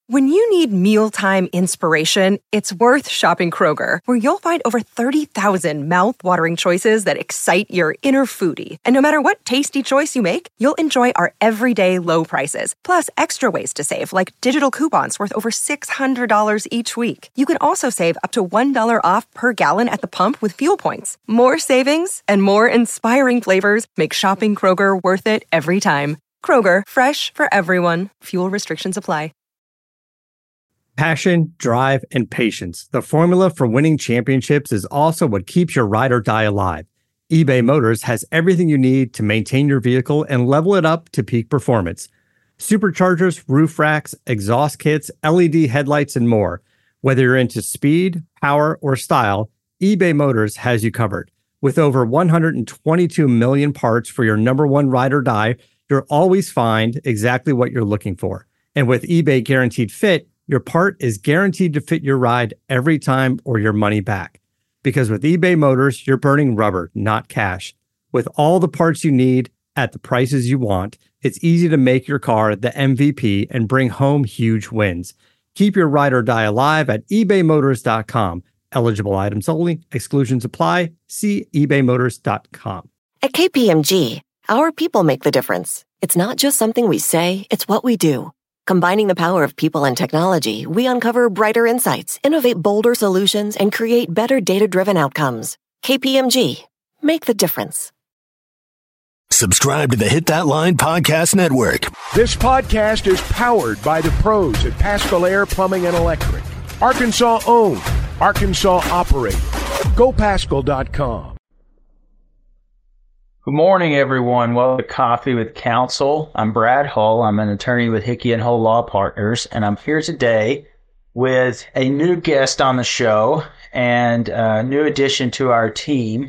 When you need mealtime inspiration, it's worth shopping Kroger, where you'll find over 30,000 mouth-watering choices that excite your inner foodie. And no matter what tasty choice you make, you'll enjoy our everyday low prices, plus extra ways to save, like digital coupons worth over $600 each week. You can also save up to $1 off per gallon at the pump with fuel points. More savings and more inspiring flavors make shopping Kroger worth it every time. Kroger, fresh for everyone. Fuel restrictions apply. Passion, drive, and patience. The formula for winning championships is also what keeps your ride or die alive. eBay Motors has everything you need to maintain your vehicle and level it up to peak performance. Superchargers, roof racks, exhaust kits, LED headlights, and more. Whether you're into speed, power, or style, eBay Motors has you covered. With over 122 million parts for your number one ride or die, you'll always find exactly what you're looking for. And with eBay Guaranteed Fit, your part is guaranteed to fit your ride every time or your money back. Because with eBay Motors, you're burning rubber, not cash. With all the parts you need at the prices you want, it's easy to make your car the MVP and bring home huge wins. Keep your ride or die alive at ebaymotors.com. Eligible items only. Exclusions apply. See ebaymotors.com. At KPMG, our people make the difference. It's not just something we say, it's what we do. Combining the power of people and technology, we uncover brighter insights, innovate bolder solutions, and create better data-driven outcomes. KPMG. Make the difference. Subscribe to the Hit That Line Podcast Network. This podcast is powered by the pros at Paschal Air Plumbing and Electric. Arkansas owned. Arkansas operated. GoPaschal.com. Good morning, everyone. Welcome to Coffee with Counsel. I'm Brad Hull. I'm an attorney with Hickey & Hull Law Partners, and I'm here today with a new guest on the show and a new addition to our team,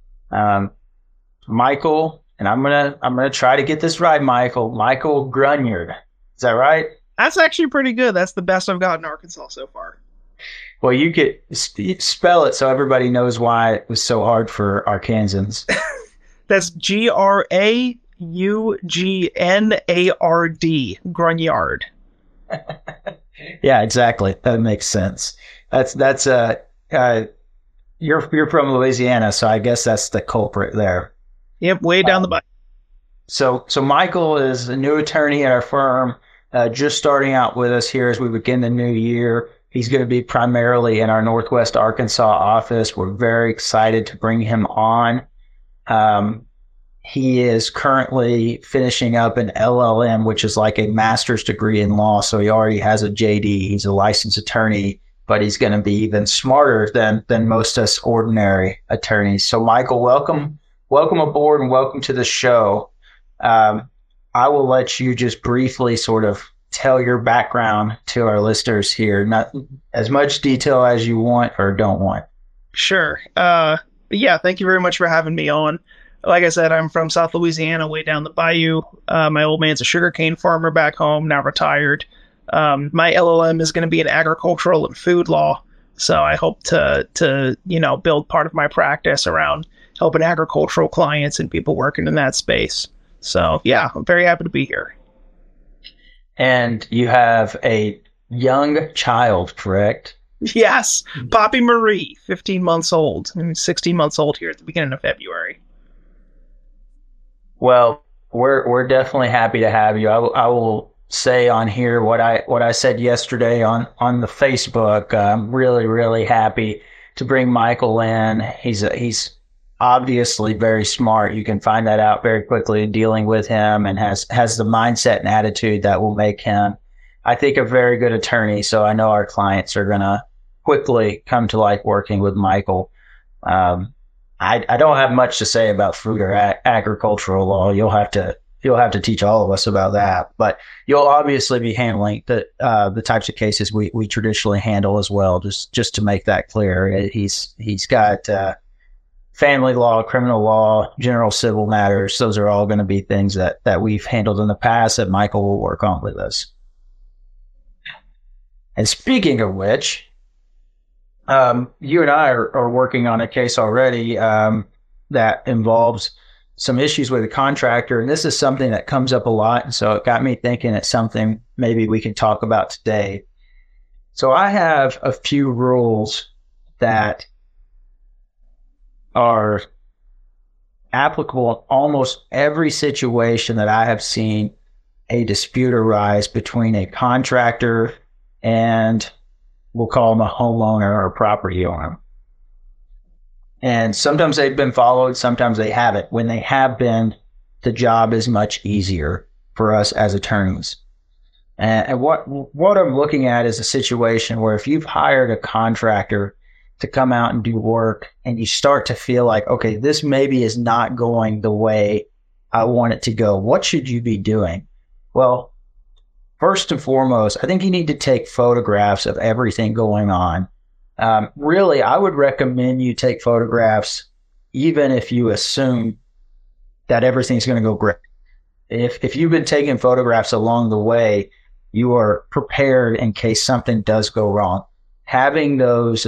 Michael. And I'm gonna try to get this right, Michael. Michael Grunyard. Is that right? That's actually pretty good. That's the best I've got in Arkansas so far. Well, you could spell it so everybody knows why it was so hard for Arkansans. That's Grauggnard. Grunyard. Yeah, exactly. That makes sense. That's you're from Louisiana, so I guess that's the culprit there. Yep, way down the butt. So Michael is a new attorney at our firm, just starting out with us here as we begin the new year. He's going to be primarily in our Northwest Arkansas office. We're very excited to bring him on. He is currently finishing up an LLM, which is like a master's degree in law. So he already has a JD. He's a licensed attorney, but he's going to be even smarter than most us ordinary attorneys. So Michael, welcome aboard and welcome to the show. I will let you just briefly sort of tell your background to our listeners here, not as much detail as you want or don't want. Sure. Yeah, thank you very much for having me on. Like I said, I'm from South Louisiana, way down the bayou. My old man's a sugarcane farmer back home, now retired. My LLM is going to be in agricultural and food law. So I hope to build part of my practice around helping agricultural clients and people working in that space. So yeah, I'm very happy to be here. And you have a young child, correct? Yes, Poppy Marie, 15 months old, and 16 months old here at the beginning of February. Well, we're definitely happy to have you. I will say on here what I said yesterday on the Facebook. I'm really, really happy to bring Michael in. He's obviously very smart. You can find that out very quickly in dealing with him, and has the mindset and attitude that will make him, I think, a very good attorney. So I know our clients are going to quickly come to like working with Michael. I don't have much to say about food or agricultural law. You'll have to teach all of us about that, but you'll obviously be handling the types of cases we traditionally handle as well. Just to make that clear, he's got family law, criminal law, general civil matters. Those are all going to be things that we've handled in the past that Michael will work on with us. And speaking of which, you and I are working on a case already that involves some issues with a contractor, and this is something that comes up a lot. And so it got me thinking it's something maybe we can talk about today. So I have a few rules that are applicable in almost every situation that I have seen a dispute arise between a contractor and we'll call them a homeowner or a property owner. And sometimes they've been followed, sometimes they haven't. When they have been, the job is much easier for us as attorneys. And what I'm looking at is a situation where if you've hired a contractor to come out and do work and you start to feel like, okay, this maybe is not going the way I want it to go, what should you be doing? Well, first and foremost, I think you need to take photographs of everything going on. Really, I would recommend you take photographs even if you assume that everything's going to go great. If you've been taking photographs along the way, you are prepared in case something does go wrong. Having those,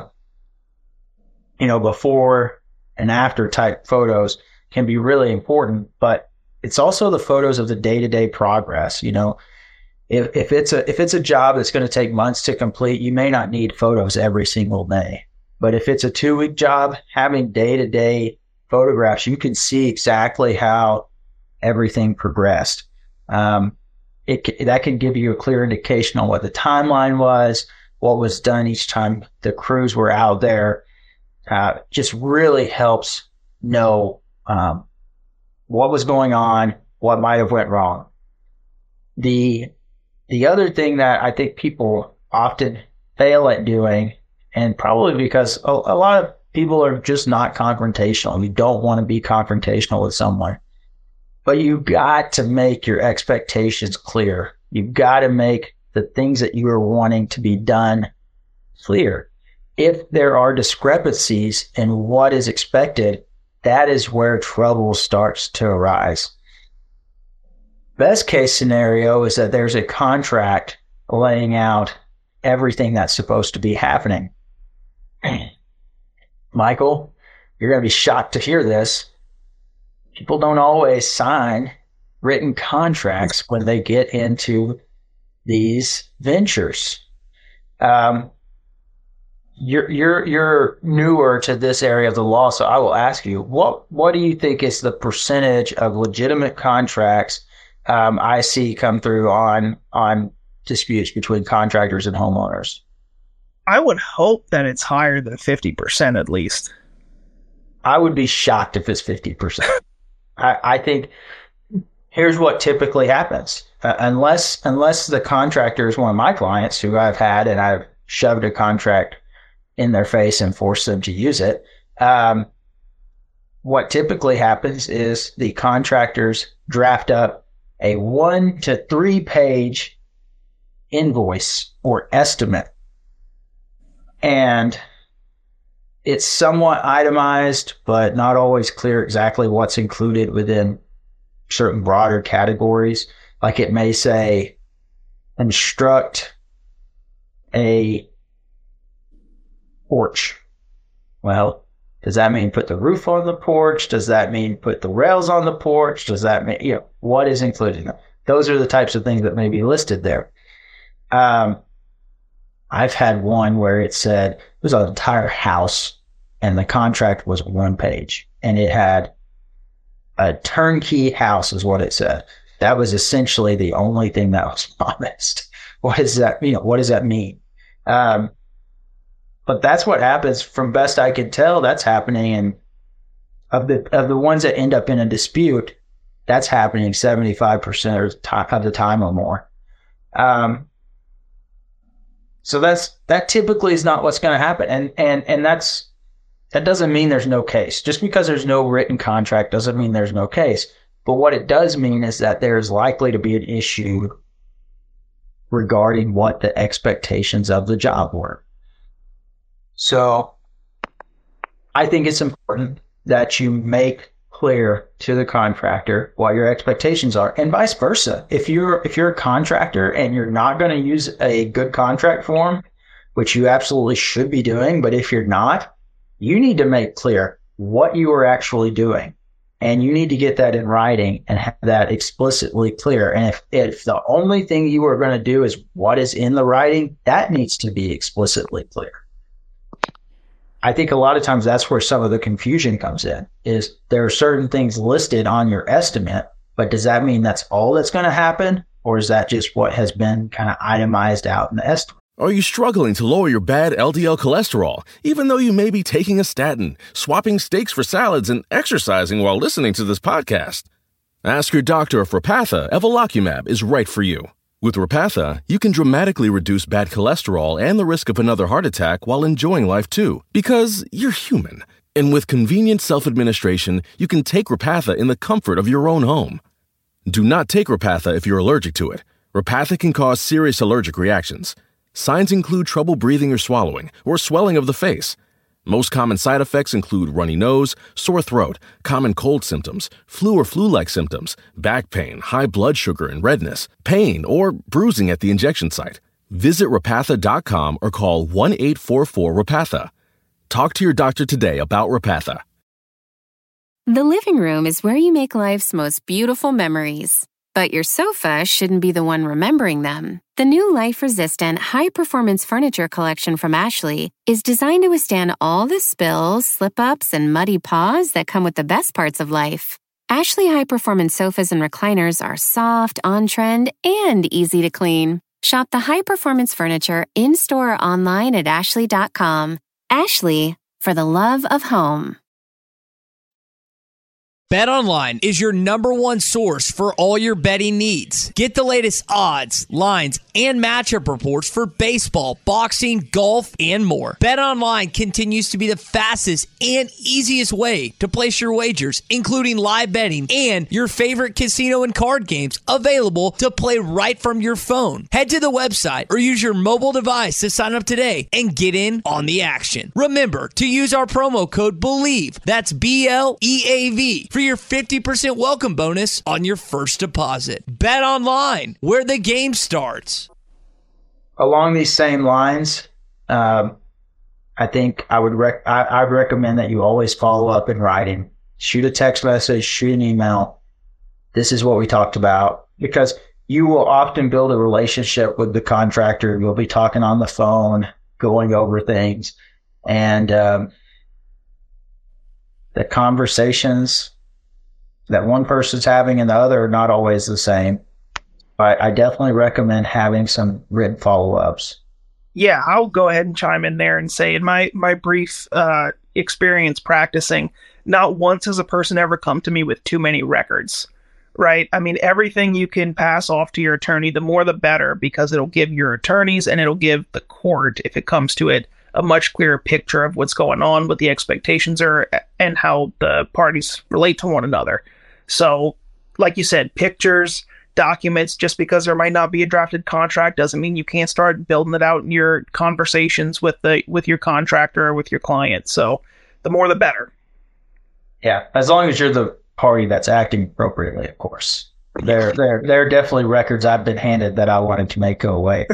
before and after type photos can be really important, but it's also the photos of the day-to-day progress. If it's a job that's going to take months to complete, you may not need photos every single day. But if it's a 2-week job, having day-to-day photographs, you can see exactly how everything progressed. That can give you a clear indication on what the timeline was, what was done each time the crews were out there. Just really helps know what was going on, what might have went wrong. The other thing that I think people often fail at doing, and probably because a lot of people are just not confrontational. You don't want to be confrontational with someone. But you've got to make your expectations clear. You've got to make the things that you are wanting to be done clear. If there are discrepancies in what is expected, that is where trouble starts to arise. Best case scenario is that there's a contract laying out everything that's supposed to be happening. Michael, you're going to be shocked to hear this. People don't always sign written contracts when they get into these ventures. You're newer to this area of the law, so I will ask you, what do you think is the percentage of legitimate contracts I see come through on disputes between contractors and homeowners? I would hope that it's higher than 50% at least. I would be shocked if it's 50%. I think here's what typically happens. Unless the contractor is one of my clients who I've had and I've shoved a contract in their face and forced them to use it, what typically happens is the contractors draft up a 1 to 3 page invoice or estimate. And it's somewhat itemized, but not always clear exactly what's included within certain broader categories. Like it may say, construct a porch. Well, does that mean put the roof on the porch? Does that mean put the rails on the porch? Does that mean, what is included? Those are the types of things that may be listed there. I've had one where it said it was an entire house and the contract was 1 page and it had a turnkey house is what it said. That was essentially the only thing that was promised. What does that mean? What does that mean? But that's what happens. From best I can tell, that's happening. And of the ones that end up in a dispute, that's happening 75% of the time or more. So that typically is not what's going to happen. And that doesn't mean there's no case. Just because there's no written contract doesn't mean there's no case. But what it does mean is that there's likely to be an issue regarding what the expectations of the job were. So I think it's important that you make clear to the contractor what your expectations are, and vice versa. If you're a contractor and you're not going to use a good contract form, which you absolutely should be doing, but if you're not, you need to make clear what you are actually doing. And you need to get that in writing and have that explicitly clear. And if the only thing you are going to do is what is in the writing, that needs to be explicitly clear. I think a lot of times that's where some of the confusion comes in, is there are certain things listed on your estimate, but does that mean that's all that's going to happen? Or is that just what has been kind of itemized out in the estimate? Are you struggling to lower your bad LDL cholesterol, even though you may be taking a statin, swapping steaks for salads, and exercising while listening to this podcast? Ask your doctor if Repatha Evolocumab is right for you. With Repatha, you can dramatically reduce bad cholesterol and the risk of another heart attack while enjoying life too, because you're human. And with convenient self-administration, you can take Repatha in the comfort of your own home. Do not take Repatha if you're allergic to it. Repatha can cause serious allergic reactions. Signs include trouble breathing or swallowing, or swelling of the face. Most common side effects include runny nose, sore throat, common cold symptoms, flu or flu-like symptoms, back pain, high blood sugar and redness, pain, or bruising at the injection site. Visit Repatha.com or call 1-844-REPATHA. Talk to your doctor today about Repatha. The living room is where you make life's most beautiful memories. But your sofa shouldn't be the one remembering them. The new life-resistant, high-performance furniture collection from Ashley is designed to withstand all the spills, slip-ups, and muddy paws that come with the best parts of life. Ashley high-performance sofas and recliners are soft, on-trend, and easy to clean. Shop the high-performance furniture in-store or online at ashley.com. Ashley, for the love of home. BetOnline is your number one source for all your betting needs. Get the latest odds, lines, and matchup reports for baseball, boxing, golf, and more. BetOnline continues to be the fastest and easiest way to place your wagers, including live betting and your favorite casino and card games available to play right from your phone. Head to the website or use your mobile device to sign up today and get in on the action. Remember to use our promo code BELIEVE, that's BLEAV, for your 50% welcome bonus on your first deposit. Bet online, where the game starts. Along these same lines, I think I'd recommend that you always follow up in writing. Shoot a text message, shoot an email. This is what we talked about, because you will often build a relationship with the contractor. You'll be talking on the phone, going over things, and the conversations that one person's having and the other are not always the same. I definitely recommend having some written follow-ups. Yeah, I'll go ahead and chime in there and say, in my brief experience practicing, not once has a person ever come to me with too many records, right? I mean, everything you can pass off to your attorney, the more the better, because it'll give your attorneys and it'll give the court, if it comes to it, a much clearer picture of what's going on, what the expectations are, and how the parties relate to one another. So, like you said, pictures, documents, just because there might not be a drafted contract doesn't mean you can't start building it out in your conversations with your contractor or with your client. So the more the better. Yeah, as long as you're the party that's acting appropriately, of course. There are definitely records I've been handed that I wanted to make go away.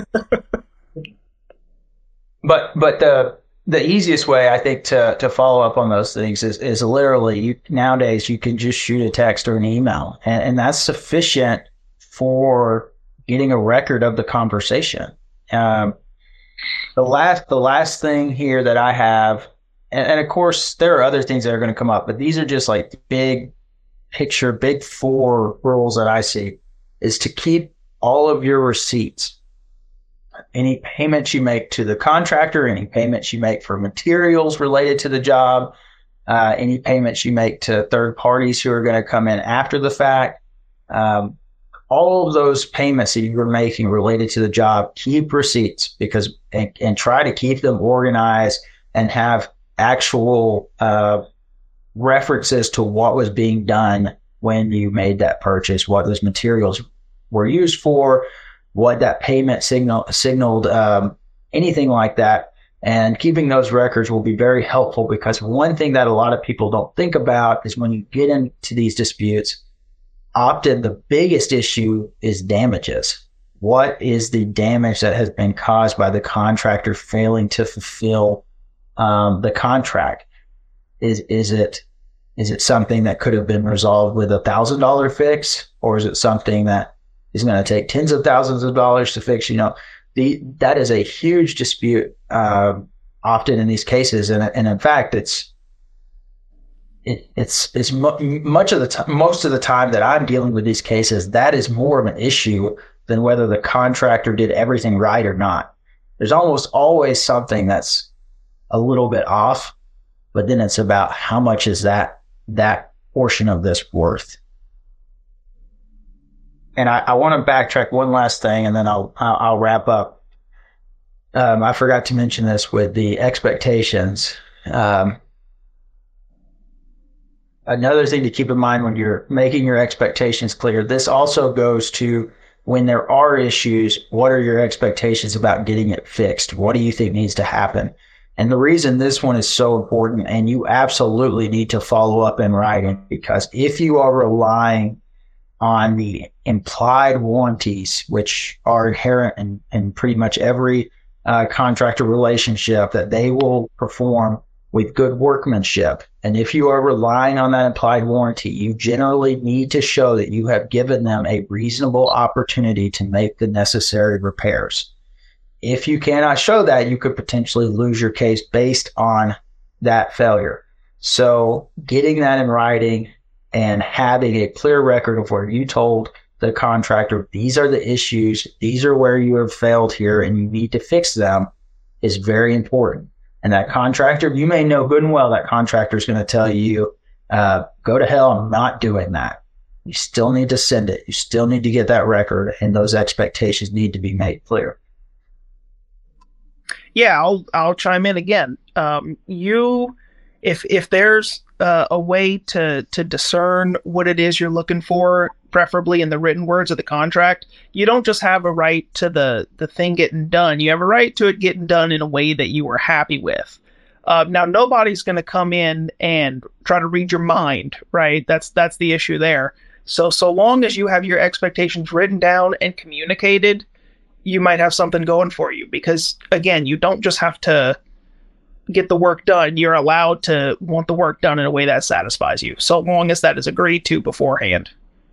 But the easiest way, I think, to follow up on those things is literally, nowadays you can just shoot a text or an email, and that's sufficient for getting a record of the conversation. The last thing here that I have, and of course there are other things that are going to come up, but these are just like big picture, big four rules that I see, is to keep all of your receipts. Any payments you make to the contractor, any payments you make for materials related to the job, any payments you make to third parties who are going to come in after the fact, all of those payments that you're making related to the job, keep receipts, because and try to keep them organized and have actual references to what was being done when you made that purchase, what those materials were used for, what that payment signaled, anything like that. And keeping those records will be very helpful, because one thing that a lot of people don't think about is when you get into these disputes, often the biggest issue is damages. What is the damage that has been caused by the contractor failing to fulfill the contract? Is it Is it something that could have been resolved with $1,000 fix, or is it something that is going to take tens of thousands of dollars to fix? That is a huge dispute often in these cases, and in fact, most of the time that I'm dealing with these cases, that is more of an issue than whether the contractor did everything right or not. There's almost always something that's a little bit off, but then it's about how much is that portion of this worth. And I want to backtrack one last thing, and then I'll wrap up. I forgot to mention this with the expectations. Another thing to keep in mind when you're making your expectations clear, this also goes to when there are issues, what are your expectations about getting it fixed? What do you think needs to happen? And the reason this one is so important, and you absolutely need to follow up in writing, because if you are relying on the implied warranties, which are inherent in pretty much every contractor relationship, that they will perform with good workmanship. And if you are relying on that implied warranty, you generally need to show that you have given them a reasonable opportunity to make the necessary repairs. If you cannot show that, you could potentially lose your case based on that failure. So getting that in writing and having a clear record of where you told the contractor, these are the issues, these are where you have failed here, and you need to fix them, is very important. And that contractor, you may know good and well that contractor is going to tell you, go to hell, I'm not doing that. You still need to send it. You still need to get that record, and those expectations need to be made clear. Yeah, I'll chime in again. If there's a way to discern what it is you're looking for, preferably in the written words of the contract, you don't just have a right to the thing getting done. You have a right to it getting done in a way that you are happy with. Now, nobody's going to come in and try to read your mind, right? That's the issue there. So long as you have your expectations written down and communicated, you might have something going for you, because again, you don't just have to get the work done. You're allowed to want the work done in a way that satisfies you, so long as that is agreed to beforehand.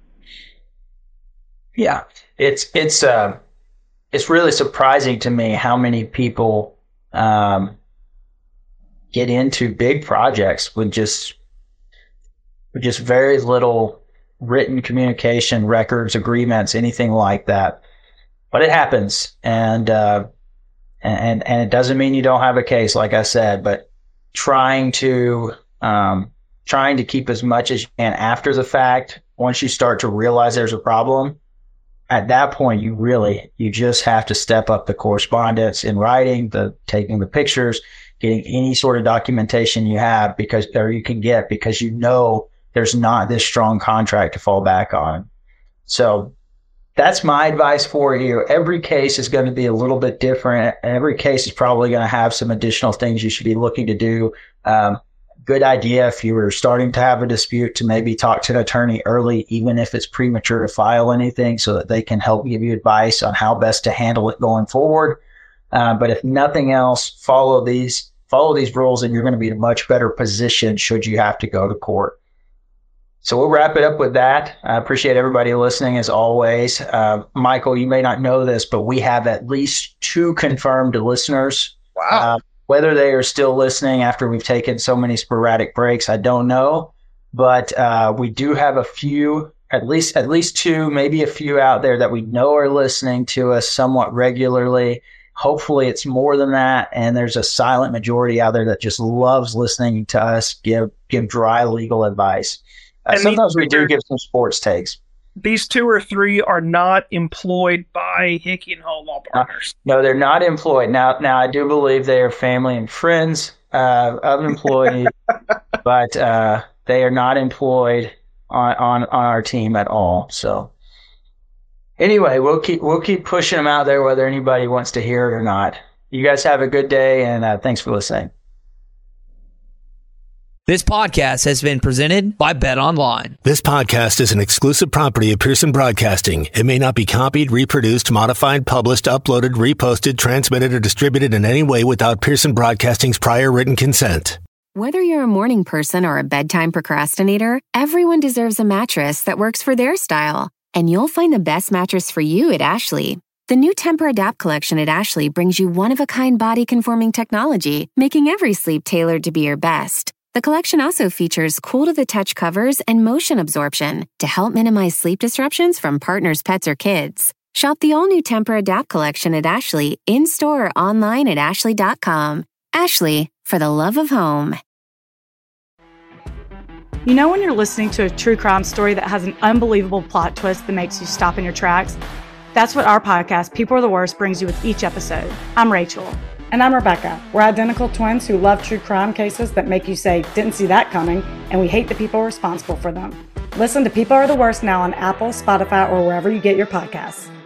Yeah, it's really surprising to me how many people get into big projects with just very little written communication, records, agreements, anything like that. But it happens, and it doesn't mean you don't have a case, like I said. But trying to keep as much as you can after the fact. Once you start to realize there's a problem, at that point you just have to step up the correspondence in writing, taking the pictures, getting any sort of documentation you can get, because you know there's not this strong contract to fall back on. So that's my advice for you. Every case is going to be a little bit different. Every case is probably going to have some additional things you should be looking to do. Good idea if you were starting to have a dispute to maybe talk to an attorney early, even if it's premature to file anything, so that they can help give you advice on how best to handle it going forward. But if nothing else, follow these rules, and you're going to be in a much better position should you have to go to court. So we'll wrap it up with that. I appreciate everybody listening as always. Michael, you may not know this, but we have at least 2 confirmed listeners. Wow. Whether they are still listening after we've taken so many sporadic breaks, I don't know. But we do have a few, at least 2, maybe a few out there that we know are listening to us somewhat regularly. Hopefully it's more than that. And there's a silent majority out there that just loves listening to us give dry legal advice. Sometimes we do give some sports takes. These 2 or 3 are not employed by Hickey and Hall Law Partners. No, they're not employed. Now I do believe they are family and friends of employees, but they are not employed on our team at all. So anyway, we'll keep pushing them out there, whether anybody wants to hear it or not. You guys have a good day, and thanks for listening. This podcast has been presented by BetOnline. This podcast is an exclusive property of Pearson Broadcasting. It may not be copied, reproduced, modified, published, uploaded, reposted, transmitted, or distributed in any way without Pearson Broadcasting's prior written consent. Whether you're a morning person or a bedtime procrastinator, everyone deserves a mattress that works for their style. And you'll find the best mattress for you at Ashley. The new Tempur-Adapt collection at Ashley brings you one-of-a-kind body-conforming technology, making every sleep tailored to be your best. The collection also features cool-to-the-touch covers and motion absorption to help minimize sleep disruptions from partners, pets, or kids. Shop the all-new Tempur-Adapt collection at Ashley, in-store or online at ashley.com. Ashley, for the love of home. You know when you're listening to a true crime story that has an unbelievable plot twist that makes you stop in your tracks? That's what our podcast, People Are the Worst, brings you with each episode. I'm Rachel. And I'm Rebecca. We're identical twins who love true crime cases that make you say, didn't see that coming, and we hate the people responsible for them. Listen to People Are the Worst now on Apple, Spotify, or wherever you get your podcasts.